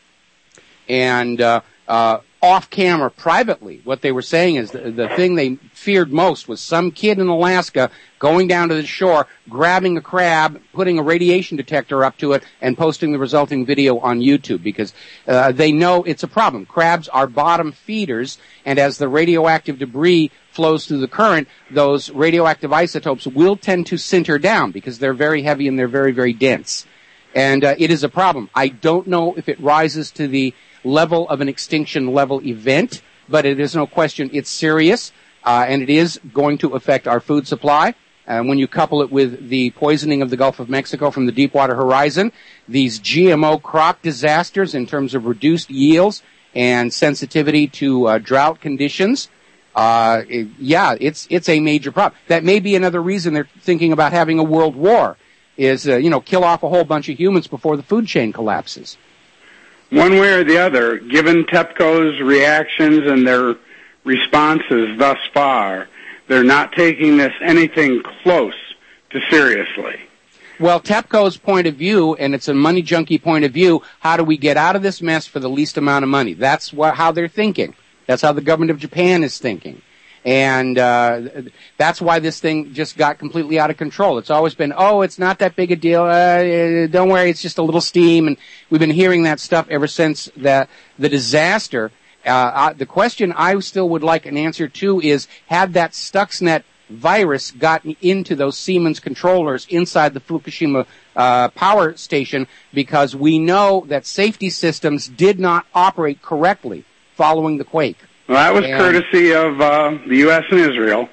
And uh, uh, off-camera, privately, what they were saying is the, the thing they feared most was some kid in Alaska going down to the shore, grabbing a crab, putting a radiation detector up to it, and posting the resulting video on YouTube, because uh, they know it's a problem. Crabs are bottom feeders, and as the radioactive debris flows through the current, those radioactive isotopes will tend to sinter down because they're very heavy and they're very, very dense. And uh, it is a problem. I don't know if it rises to the level of an extinction level event, but it is no question it's serious, uh, and it is going to affect our food supply. And when you couple it with the poisoning of the Gulf of Mexico from the Deepwater Horizon, these G M O crop disasters in terms of reduced yields and sensitivity to uh, drought conditions, uh, it, yeah, it's it's a major problem. That may be another reason they're thinking about having a world war, is, uh, you know, kill off a whole bunch of humans before the food chain collapses. One way or the other, given TEPCO's reactions and their responses thus far, they're not taking this anything close to seriously. Well, TEPCO's point of view, and it's a money junkie point of view, how do we get out of this mess for the least amount of money? That's what, how they're thinking. That's how the government of Japan is thinking. And uh that's why this thing just got completely out of control. It's always been, oh, it's not that big a deal. Uh, don't worry, it's just a little steam. And we've been hearing that stuff ever since that the disaster. Uh, uh the question I still would like an answer to is, had that Stuxnet virus gotten into those Siemens controllers inside the Fukushima uh power station? Because we know that safety systems did not operate correctly following the quake. Well, that was and, courtesy of uh, the U S and Israel.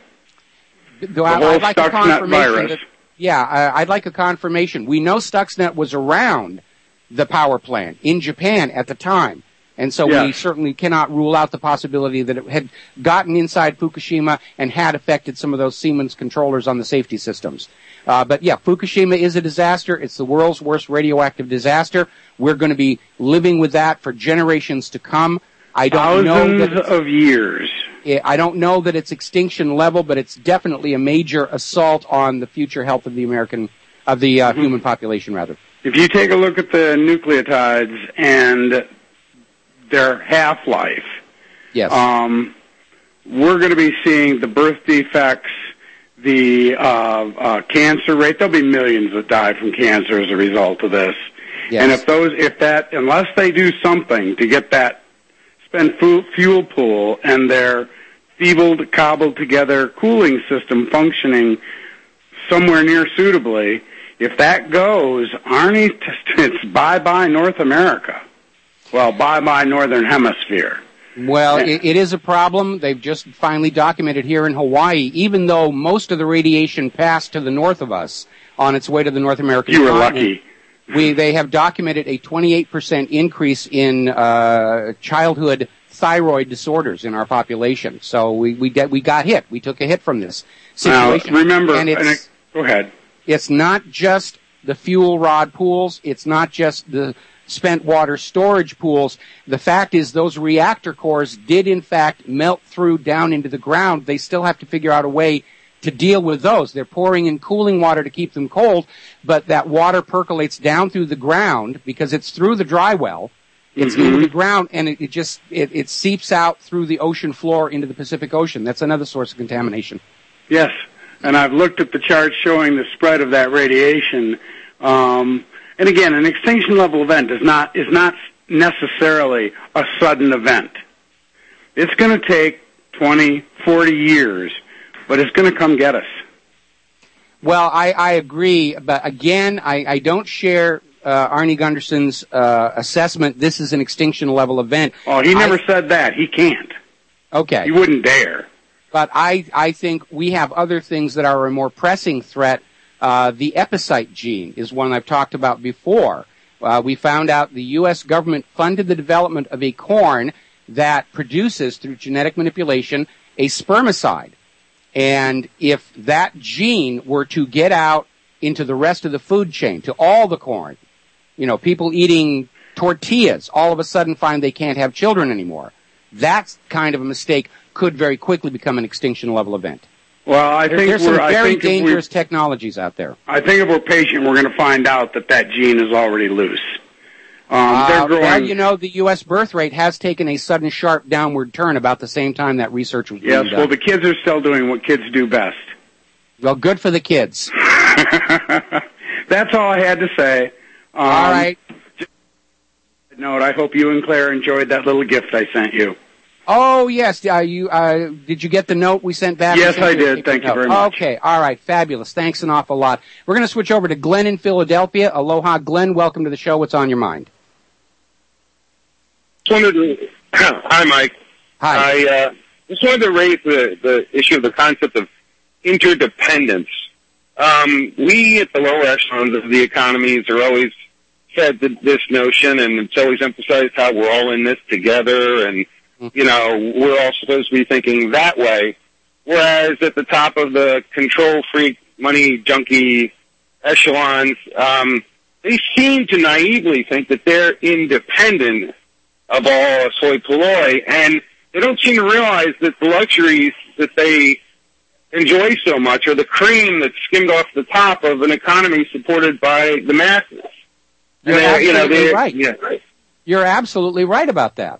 The I, whole I'd like Stuxnet virus. That, yeah, I, I'd like a confirmation. We know Stuxnet was around the power plant in Japan at the time, and so yes. we certainly cannot rule out the possibility that it had gotten inside Fukushima and had affected some of those Siemens controllers on the safety systems. Uh, but yeah, Fukushima is a disaster. It's the world's worst radioactive disaster. We're going to be living with that for generations to come. I don't Thousands know that of years. I don't know that it's extinction level, but it's definitely a major assault on the future health of the American, of the uh, mm-hmm. human population, rather. If you take a look at the nucleotides and their half-life, yes, um, we're going to be seeing the birth defects, the uh, uh, cancer rate. There'll be millions that die from cancer as a result of this. And if those, if that, unless they do something to get that spent fu- fuel pool and their feebled, cobbled together cooling system functioning somewhere near suitably, if that goes, Arnie, it's bye-bye North America. Well, bye-bye Northern Hemisphere. Well, it, it is a problem. They've just finally documented here in Hawaii, even though most of the radiation passed to the north of us on its way to the North American You were continent. lucky. We, they have documented a twenty-eight percent increase in uh, childhood thyroid disorders in our population. So we we, get, we got hit. We took a hit from this situation. Now, remember, and it's, and it, go ahead. It's not just the fuel rod pools. It's not just the spent water storage pools. The fact is those reactor cores did, in fact, melt through down into the ground. They still have to figure out a way to deal with those. They're pouring in cooling water to keep them cold, but that water percolates down through the ground because it's through the dry well. It's Mm-hmm. into the ground, and it, it just it, it seeps out through the ocean floor into the Pacific Ocean. That's another source of contamination. Yes, and I've looked at the chart showing the spread of that radiation. Um, and again, an extinction level event is not is not necessarily a sudden event. It's going to take twenty, forty years, but it's going to come get us. Well, I, I agree, but again, I, I don't share uh, Arnie Gunderson's uh, assessment. This is an extinction level event. Oh, he never I, said that. He can't. Okay. He wouldn't dare. But I, I think we have other things that are a more pressing threat. Uh, the epicite gene is one I've talked about before. Uh, we found out the U S government funded the development of a corn that produces, through genetic manipulation, a spermicide. And if that gene were to get out into the rest of the food chain, to all the corn, you know, people eating tortillas all of a sudden find they can't have children anymore. That kind of a mistake could very quickly become an extinction level event. Well, I there, think there's we're, some I very think dangerous technologies out there. I think if we're patient, we're going to find out that that gene is already loose. Um, Uh, they're growing. well, you know, the U S birth rate has taken a sudden, sharp downward turn about the same time that research was being Yes, done. well, the kids are still doing what kids do best. Well, good for the kids. That's all I had to say. Um, All right. Note, I hope you and Claire enjoyed that little gift I sent you. Oh, yes. Uh, you uh, did you get the note we sent back? Yes, We sent I you a did. paper Thank you note. very much. Okay. All right. Fabulous. Thanks an awful lot. We're going to switch over to Glenn in Philadelphia. Aloha, Glenn. Welcome to the show. What's on your mind? Just wanted to, hi, Mike. Hi. I uh, just wanted to raise the, the issue of the concept of interdependence. Um, we at the lower echelons of the economies are always fed th- this notion, and it's always emphasized how we're all in this together, and, you know, we're all supposed to be thinking that way. Whereas at the top of the control freak, money junkie echelons, um, they seem to naively think that they're independent of all soy polloi, and they don't seem to realize that the luxuries that they enjoy so much are the cream that's skimmed off the top of an economy supported by the masses. You're And they- you know, absolutely they- right. Yeah. You're absolutely right about that.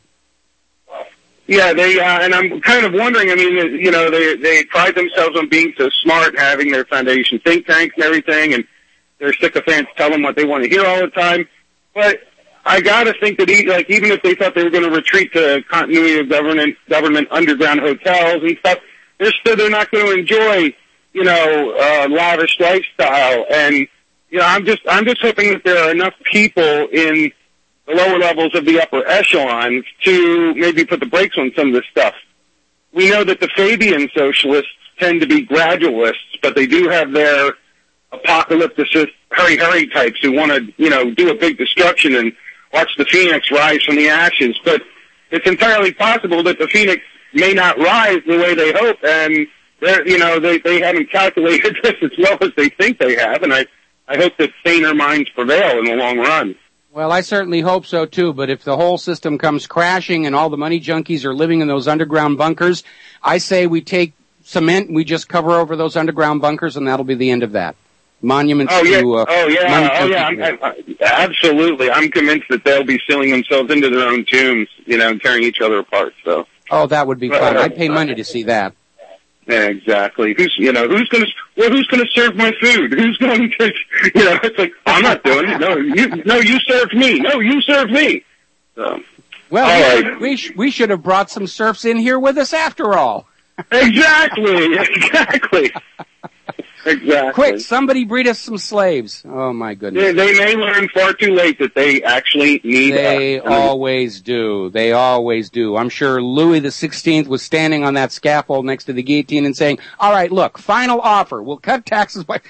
Yeah, they, uh, and I'm kind of wondering, I mean, you know, they, they pride themselves on being so smart, having their foundation think tanks and everything, and their sycophants tell them what they want to hear all the time. But I gotta think that, e- like, even if they thought they were going to retreat to continuity of government, government underground hotels and stuff, they're still, they're not going to enjoy, you know, uh, lavish lifestyle. And, you know, I'm just, I'm just hoping that there are enough people in the lower levels of the upper echelons to maybe put the brakes on some of this stuff. We know that the Fabian socialists tend to be gradualists, but they do have their apocalypticist hurry hurry types who want to, you know, do a big destruction and watch the phoenix rise from the ashes. But it's entirely possible that the phoenix may not rise the way they hope, and they're, you know, they, they haven't calculated this as well as they think they have, and I, I hope that saner minds prevail in the long run. Well, I certainly hope so, too, but if the whole system comes crashing and all the money junkies are living in those underground bunkers, I say we take cement and we just cover over those underground bunkers, and that'll be the end of that. Monuments Oh yeah, to uh, oh yeah, money oh yeah, junkies. I'm, I, absolutely. I'm convinced that they'll be sealing themselves into their own tombs, you know, and tearing each other apart. So. Oh, that would be fun. I'd pay money to see that. Yeah, exactly. Who's you know who's going to well who's going to serve my food? Who's going to you know? It's like I'm not doing it. No, you no you served me. No, you served me. So, well, all we, right. we sh- we should have brought some serfs in here with us after all. Exactly. Exactly. Exactly. Quick, somebody breed us some slaves. Oh, my goodness. Yeah, they may learn far too late that they actually need They us. always do. They always do. I'm sure Louis the sixteenth was standing on that scaffold next to the guillotine and saying, all right, look, final offer. We'll cut taxes by...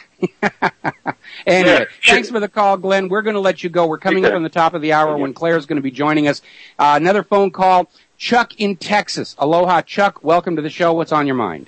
Anyway, Yeah, thanks for the call, Glenn. We're going to let you go. We're coming up on the top of the hour when Claire's going to be joining us. Uh, another phone call. Chuck in Texas. Aloha, Chuck. Welcome to the show. What's on your mind?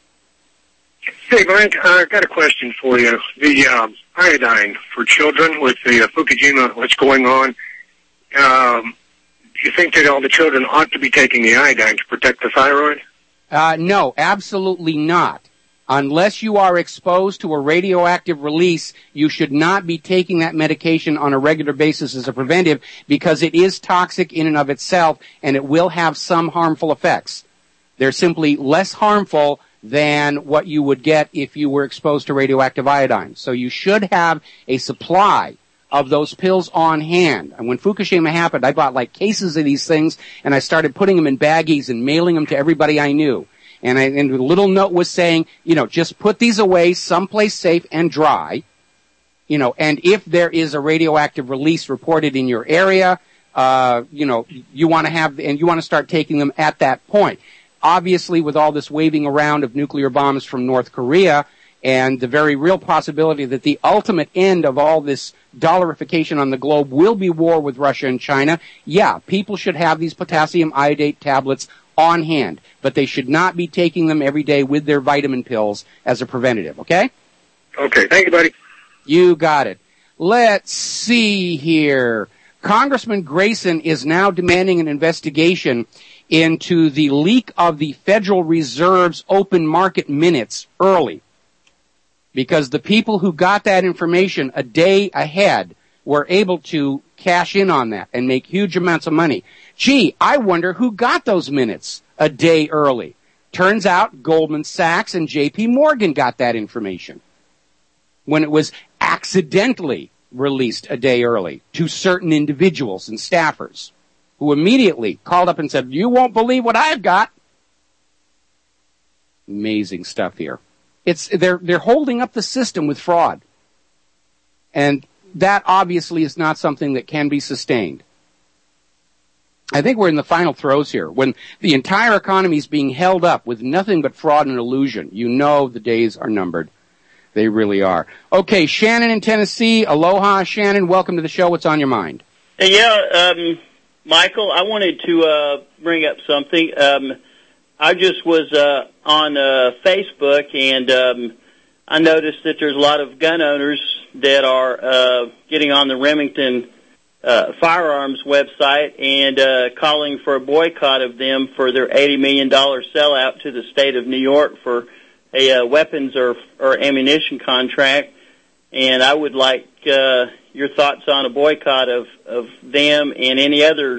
Hey, Mike, I've got a question for you. The um, iodine for children with the uh, Fukushima, what's going on, um, do you think that all the children ought to be taking the iodine to protect the thyroid? Uh, no, absolutely not. Unless you are exposed to a radioactive release, you should not be taking that medication on a regular basis as a preventive because it is toxic in and of itself and it will have some harmful effects. They're simply less harmful than what you would get if you were exposed to radioactive iodine. So you should have a supply of those pills on hand. And when Fukushima happened, I bought like cases of these things and I started putting them in baggies and mailing them to everybody I knew. And, I, and the little note was saying, you know, just put these away someplace safe and dry, you know, and if there is a radioactive release reported in your area, uh, you know, you want to have, and you want to start taking them at that point. Obviously, with all this waving around of nuclear bombs from North Korea and the very real possibility that the ultimate end of all this dollarification on the globe will be war with Russia and China, yeah, people should have these potassium iodate tablets on hand, but they should not be taking them every day with their vitamin pills as a preventative, okay? Okay, thank you, buddy. You got it. Let's see here. Congressman Grayson is now demanding an investigation into the leak of the Federal Reserve's open market minutes early, because the people who got that information a day ahead were able to cash in on that and make huge amounts of money. Gee, I wonder who got those minutes a day early. Turns out Goldman Sachs and J P Morgan got that information when it was accidentally released a day early to certain individuals and staffers who immediately called up and said, you won't believe what I've got. Amazing stuff here. It's, they're, they're holding up the system with fraud. And that obviously is not something that can be sustained. I think we're in the final throes here. When the entire economy is being held up with nothing but fraud and illusion, you know the days are numbered. They really are. Okay, Shannon in Tennessee. Aloha, Shannon. Welcome to the show. What's on your mind? Yeah, um, Michael, I wanted to uh, bring up something. Um, I just was uh, on uh, Facebook, and um, I noticed that there's a lot of gun owners that are uh, getting on the Remington uh, Firearms website and uh, calling for a boycott of them for their eighty million dollars sellout to the state of New York for a uh, weapons or, or ammunition contract. And I would like uh, your thoughts on a boycott of, of them and any other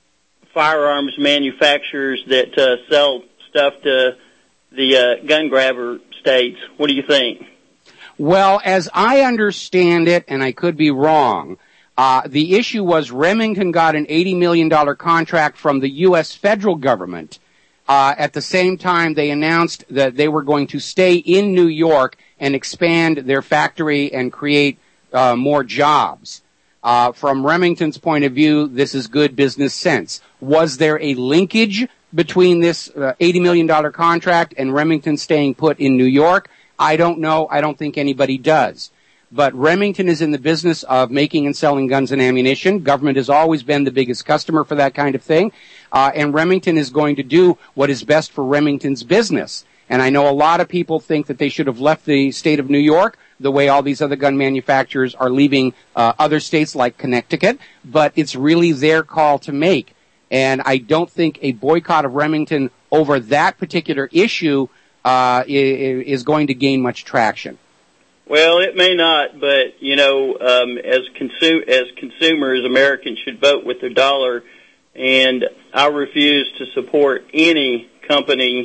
firearms manufacturers that uh, sell stuff to the uh, gun grabber states. What do you think? Well, as I understand it, and I could be wrong, uh, the issue was Remington got an eighty million dollars contract from the U S federal government. Uh, at the same time, they announced that they were going to stay in New York and expand their factory and create uh, more jobs. Uh, from Remington's point of view, this is good business sense. Was there a linkage between this uh, eighty million dollars contract and Remington staying put in New York? I don't know. I don't think anybody does. But Remington is in the business of making and selling guns and ammunition. Government has always been the biggest customer for that kind of thing. Uh, and Remington is going to do what is best for Remington's business. And I know a lot of people think that they should have left the state of New York the way all these other gun manufacturers are leaving uh, other states like Connecticut. But it's really their call to make. And I don't think a boycott of Remington over that particular issue uh, is going to gain much traction. Well, it may not, but, you know, um, as, consu- as consumers, Americans should vote with their dollar, and I refuse to support any company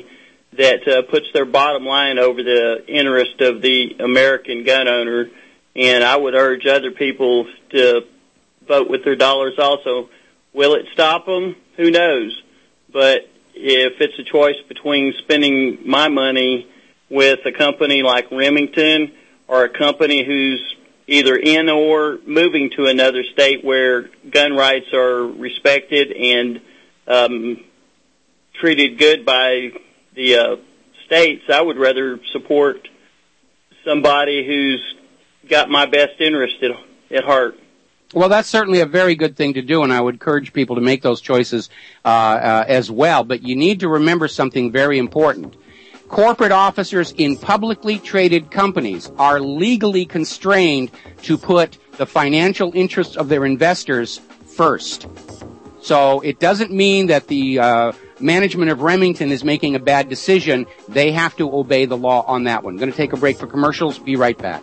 that uh, puts their bottom line over the interest of the American gun owner. And I would urge other people to vote with their dollars also. Will it stop them? Who knows? But if it's a choice between spending my money with a company like Remington or a company who's either in or moving to another state where gun rights are respected and um, treated good by the uh, states, I would rather support somebody who's got my best interest at, at heart. Well, that's certainly a very good thing to do, and I would encourage people to make those choices uh, uh, as well. But you need to remember something very important. Corporate officers in publicly traded companies are legally constrained to put the financial interests of their investors first. So it doesn't mean that the uh, management of Remington is making a bad decision. They have to obey the law on that one. I'm going to take a break for commercials. Be right back.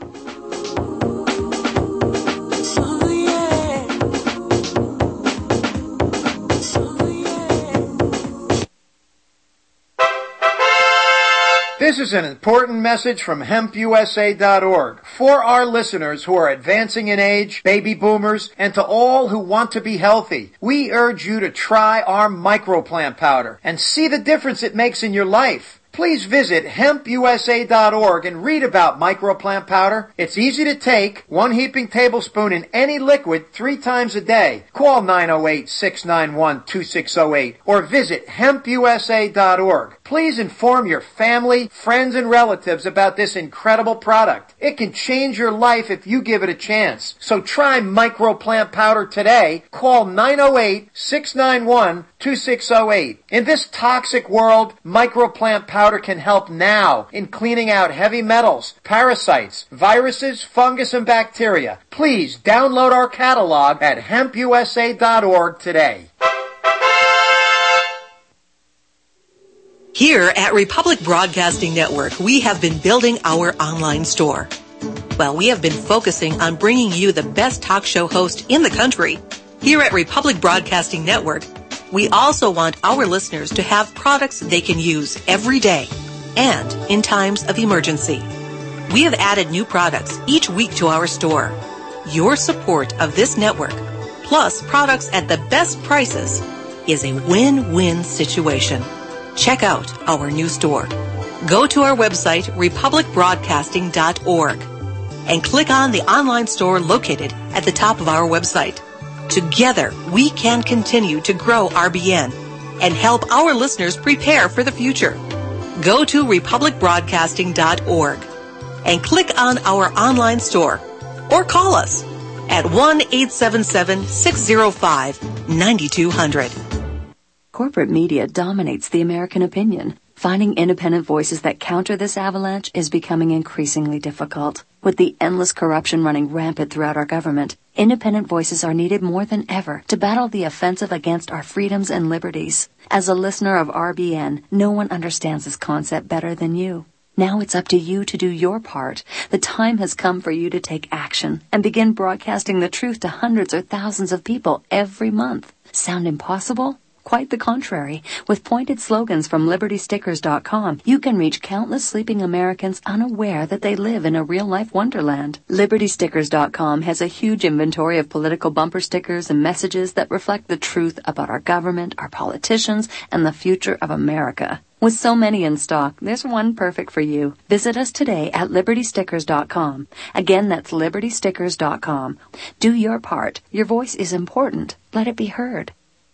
This is an important message from hemp U S A dot org for our listeners who are advancing in age, baby boomers, and to all who want to be healthy. We urge you to try our microplant powder and see the difference it makes in your life. Please visit hemp U S A dot org and read about microplant powder. It's easy to take, one heaping tablespoon in any liquid three times a day. Call nine oh eight, six nine one, two six oh eight or visit hemp U S A dot org. Please inform your family, friends, and relatives about this incredible product. It can change your life if you give it a chance. So try microplant powder today. Call nine oh eight, six nine one, two six oh eight. In this toxic world, microplant powder can help now in cleaning out heavy metals, parasites, viruses, fungus, and bacteria. Please download our catalog at hemp U S A dot org today. Here at Republic Broadcasting Network, we have been building our online store. Well, we have been focusing on bringing you the best talk show host in the country. Here at Republic Broadcasting Network, we also want our listeners to have products they can use every day and in times of emergency. We have added new products each week to our store. Your support of this network, plus products at the best prices, is a win-win situation. Check out our new store. Go to our website, republic broadcasting dot org, and click on the online store located at the top of our website. Together, we can continue to grow R B N and help our listeners prepare for the future. Go to republic broadcasting dot org and click on our online store or call us at one eight seven seven, six oh five, nine two zero zero. Corporate media dominates the American opinion. Finding independent voices that counter this avalanche is becoming increasingly difficult. With the endless corruption running rampant throughout our government, independent voices are needed more than ever to battle the offensive against our freedoms and liberties. As a listener of R B N, no one understands this concept better than you. Now it's up to you to do your part. The time has come for you to take action and begin broadcasting the truth to hundreds or thousands of people every month. Sound impossible? Quite the contrary. With pointed slogans from liberty stickers dot com, you can reach countless sleeping Americans unaware that they live in a real-life wonderland. liberty stickers dot com has a huge inventory of political bumper stickers and messages that reflect the truth about our government, our politicians, and the future of America. With so many in stock, there's one perfect for you. Visit us today at liberty stickers dot com. Again, that's liberty stickers dot com. Do your part. Your voice is important. Let it be heard.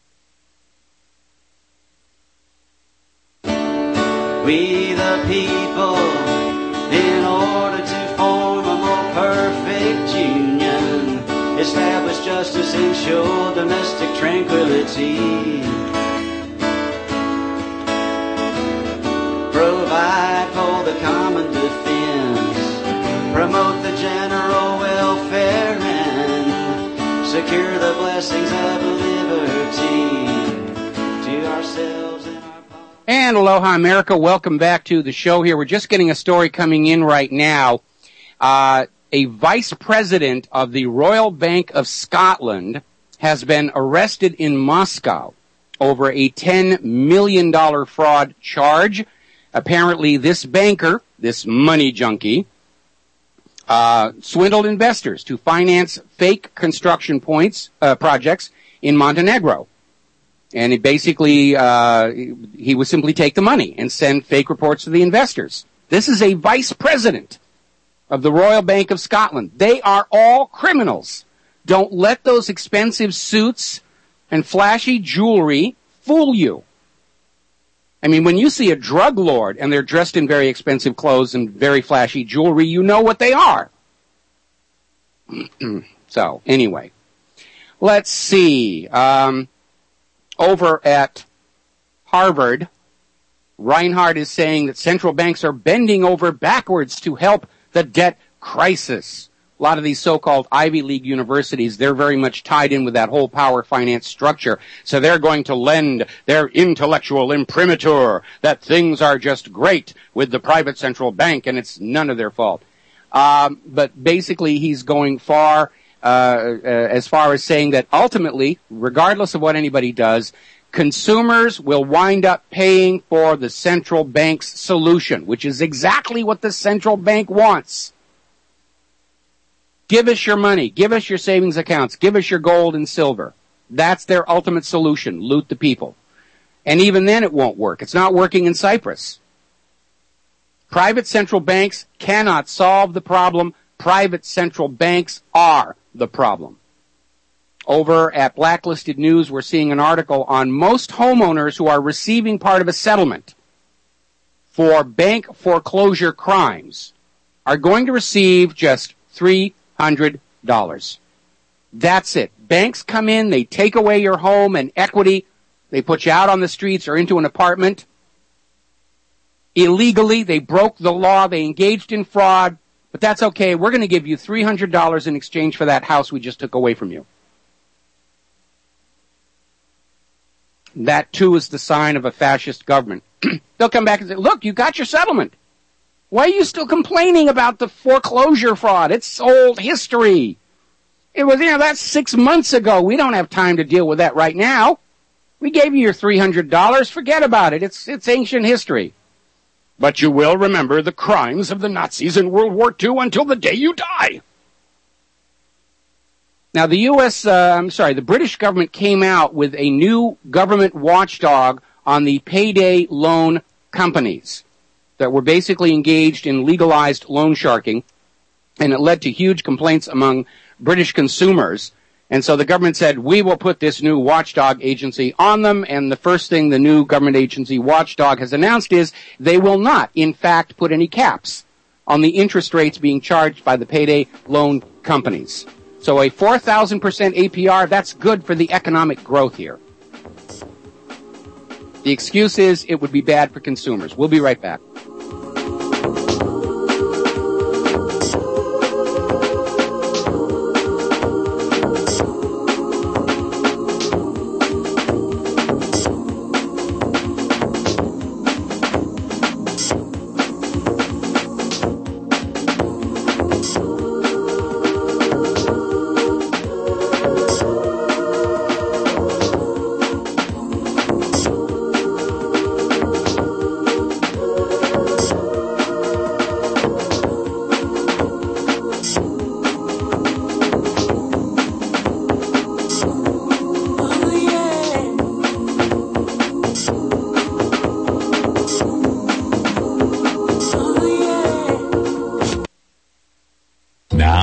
We the people, in order to form a more perfect union, establish justice, ensure domestic tranquility, provide for the common defense, promote the general welfare, and secure the blessings of liberty to ourselves and our And aloha, America. Welcome back to the show here. We're just getting a story coming in right now. Uh, a vice president of the Royal Bank of Scotland has been arrested in Moscow over a ten million dollars fraud charge. apparently this banker, this money junkie, uh, swindled investors to finance fake construction points, uh, projects in Montenegro. And it basically, uh, he would simply take the money and send fake reports to the investors. This is a vice president of the Royal Bank of Scotland. They are all criminals. Don't let those expensive suits and flashy jewelry fool you. I mean, when you see a drug lord and they're dressed in very expensive clothes and very flashy jewelry, you know what they are. So, anyway. Let's see. Um, over at Harvard, Reinhardt is saying that central banks are bending over backwards to help the debt crisis. A lot of these so-called Ivy League universities, they're very much tied in with that whole power finance structure. So they're going to lend their intellectual imprimatur that things are just great with the private central bank and it's none of their fault. Um, but basically he's going far, uh, uh, as far as saying that ultimately, regardless of what anybody does, consumers will wind up paying for the central bank's solution, which is exactly what the central bank wants. Give us your money. Give us your savings accounts. Give us your gold and silver. That's their ultimate solution. Loot the people. And even then it won't work. It's not working in Cyprus. Private central banks cannot solve the problem. Private central banks are the problem. Over at Blacklisted News, we're seeing an article on most homeowners who are receiving part of a settlement for bank foreclosure crimes are going to receive just three hundred dollars. That's it. Banks come in, they take away your home and equity, they put you out on the streets or into an apartment. Illegally, they broke the law, they engaged in fraud, but that's okay. We're going to give you three hundred dollars in exchange for that house we just took away from you. That, too, is the sign of a fascist government. They'll come back and say, look, you got your settlement. Why are you still complaining about the foreclosure fraud? It's old history. It was, you know, that's six months ago. We don't have time to deal with that right now. We gave you your three hundred dollars. Forget about it. It's, it's ancient history. But you will remember the crimes of the Nazis in World War Two until the day you die. Now, the U S, uh, I'm sorry, the British government came out with a new government watchdog on the payday loan companies that were basically engaged in legalized loan sharking, and it led to huge complaints among British consumers. And so the government said, we will put this new watchdog agency on them, and the first thing the new government agency watchdog has announced is they will not, in fact, put any caps on the interest rates being charged by the payday loan companies. So a four thousand percent A P R, that's good for the economic growth here. The excuse is it would be bad for consumers. We'll be right back.